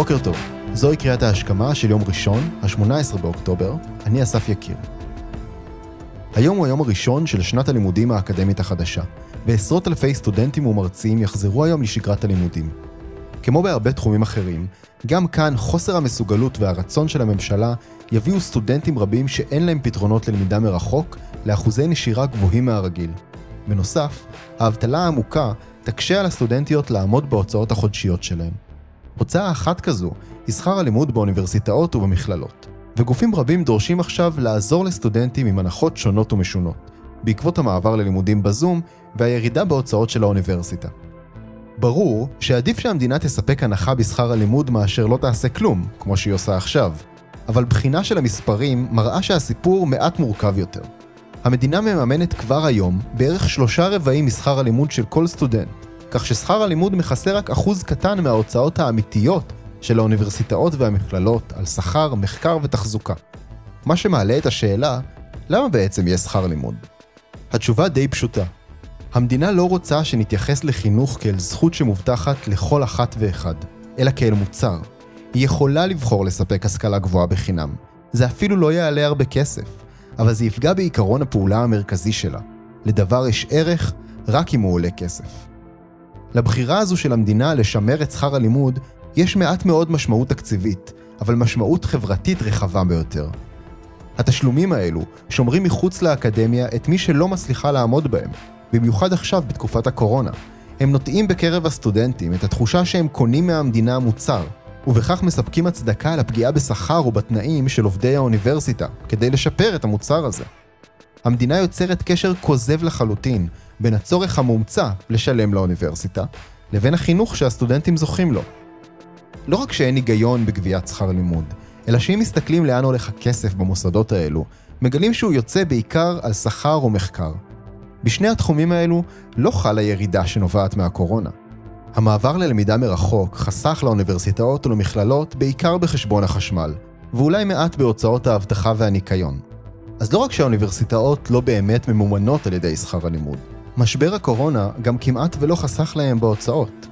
בוקר טוב, זוהי קריאת ההשכמה של יום ראשון, ה-18 באוקטובר, אני אסף יקיר. היום הוא היום הראשון של שנת הלימודים האקדמית החדשה, ועשרות אלפי סטודנטים ומרצים יחזרו היום לשגרת הלימודים. כמו בהרבה תחומים אחרים, גם כאן חוסר המסוגלות והרצון של הממשלה יביאו סטודנטים רבים שאין להם פתרונות ללמידה מרחוק לאחוזי נשירה גבוהים מהרגיל. בנוסף, האבטלה העמוקה תקשה על הסטודנטיות לעמוד בהוצאות החודשיות שלהם. הוצאה אחת כזו היא שכר הלימוד באוניברסיטאות ובמכללות, וגופים רבים דורשים עכשיו לעזור לסטודנטים עם הנחות שונות ומשונות, בעקבות המעבר ללימודים בזום והירידה בהוצאות של האוניברסיטה. ברור שעדיף שהמדינה תספק הנחה בשכר הלימוד מאשר לא תעשה כלום, כמו שהיא עושה עכשיו, אבל בחינה של המספרים מראה שהסיפור מעט מורכב יותר. המדינה מממנת כבר היום בערך 3/4 משכר הלימוד של כל סטודנט, כך ששכר הלימוד מכסה רק אחוז קטן מההוצאות האמיתיות של האוניברסיטאות והמכללות על שכר, מחקר ותחזוקה. מה שמעלה את השאלה, למה בעצם יש שכר לימוד? התשובה די פשוטה. המדינה לא רוצה שנתייחס לחינוך כאל זכות שמובטחת לכל אחת ואחד, אלא כאל מוצר. היא יכולה לבחור לספק השכלה גבוהה בחינם. זה אפילו לא יעלה הרבה כסף, אבל זה יפגע בעיקרון הפעולה המרכזי שלה. לדבר יש ערך רק אם הוא עולה כסף. לבחירה הזו של המדינה לשמר את שכר הלימוד יש מעט מאוד משמעות תקציבית, אבל משמעות חברתית רחבה ביותר. התשלומים האלו שומרים מחוץ לאקדמיה את מי שלא מצליחה לעמוד בהם, במיוחד עכשיו בתקופת הקורונה. הם נוטעים בקרב הסטודנטים את התחושה שהם קונים מהמדינה מוצר, ובכך מספקים הצדקה לפגיעה בשכר ובתנאים של עובדי האוניברסיטה, כדי לשפר את המוצר הזה. המדינה יוצרת קשר כוזב לחלוטין בין הצורך המומצא לשלם לאוניברסיטה, לבין החינוך שהסטודנטים זוכים לו. לא רק שאין היגיון בגביית שכר לימוד, אלא שאם מסתכלים לאן הולך הכסף במוסדות האלו, מגלים שהוא יוצא בעיקר על שכר ומחקר. בשני התחומים האלו לא חלה ירידה שנובעת מהקורונה. המעבר ללמידה מרחוק חסך לאוניברסיטאות ולמכללות בעיקר בחשבון החשמל, ואולי מעט בהוצאות האבטחה והניקיון. אז לא רק שהאוניברסיטאות לא באמת ממומנות על ידי שכר הלימוד, משבר הקורונה גם כמעט ולא חסך להם בהוצאות.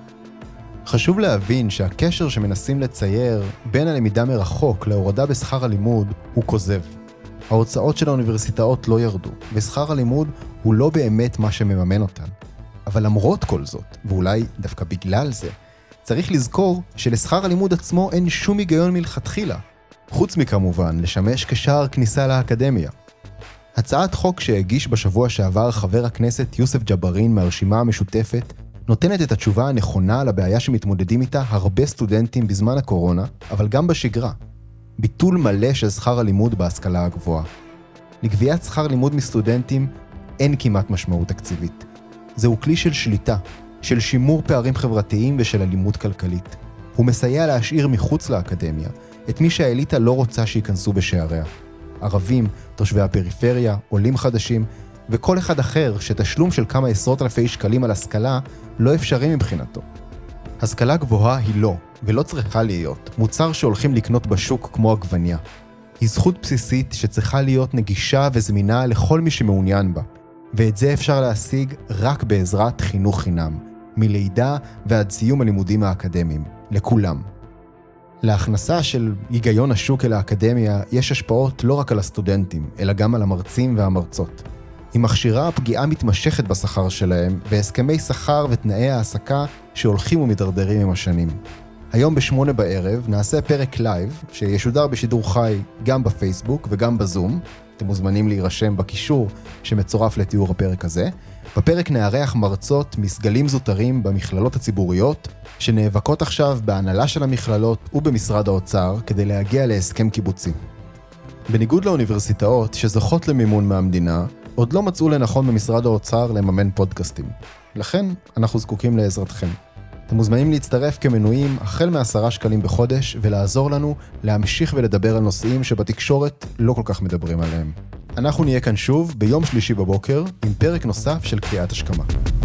חשוב להבין שהקשר שמנסים לצייר בין הלמידה מרחוק להורדה בשכר הלימוד הוא כוזב. ההוצאות של האוניברסיטאות לא ירדו, ושכר הלימוד הוא לא באמת מה שמממן אותן. אבל למרות כל זאת, ואולי דווקא בגלל זה, צריך לזכור שלשכר הלימוד עצמו אין שום היגיון מלכתחילה, חוץ מכמובן לשמש כשער כניסה לאקדמיה. הצעת חוק שהגיש בשבוע שעבר חבר הכנסת יוסף ג'בארין מהרשימה המשותפת, נותנת את התשובה הנכונה לבעיה שמתמודדים איתה הרבה סטודנטים בזמן הקורונה, אבל גם בשגרה. ביטול מלא של שכר הלימוד בהשכלה הגבוהה. לגביית שכר לימוד מסטודנטים אין כמעט משמעות תקציבית. זהו כלי של שליטה, של שימור פערים חברתיים ושל אלימות כלכלית. הוא מסייע להשאיר מחוץ לאקדמיה את מי שהאליטה לא רוצה שייכנסו בשעריה. ערבים, תושבי הפריפריה, עולים חדשים, וכל אחד אחר שתשלום של כמה עשרות אלפי שקלים על השכלה לא אפשרי מבחינתו. השכלה גבוהה היא לא, ולא צריכה להיות, מוצר שהולכים לקנות בשוק כמו עגבניה. היא זכות בסיסית שצריכה להיות נגישה וזמינה לכל מי שמעוניין בה, ואת זה אפשר להשיג רק בעזרת חינוך חינם, מלידה ועד סיום הלימודים האקדמיים, לכולם. להכנסה של היגיון השוק אל האקדמיה יש השפעות לא רק על הסטודנטים, אלא גם על המרצים והמרצות. היא מכשירה פגיעה מתמשכת בשכר שלהם, והסכמי שכר ותנאי העסקה שהולכים ומתדרדרים עם השנים. היום ב8 בערב נעשה פרק לייב, שישודר בשידור חי גם בפייסבוק וגם בזום. אתם מוזמנים להירשם בקישור שמצורף לתיאור הפרק הזה. בפרק נארח מרצות מסגלים זוטרים במכללות הציבוריות, שנאבקות עכשיו בהנהלה של המכללות ובמשרד האוצר כדי להגיע להסכם קיבוצי. בניגוד לאוניברסיטאות שזוכות למימון מהמדינה, עוד לא מצאו לנכון במשרד האוצר לממן פודקאסטים. לכן אנחנו זקוקים לעזרתכם. אתם מוזמנים להצטרף כמנויים החל מ10 שקלים בחודש ולעזור לנו להמשיך ולדבר על נושאים שבתקשורת לא כל כך מדברים עליהם. אנחנו נהיה כאן שוב ביום שלישי בבוקר עם פרק נוסף של קריאת השכמה.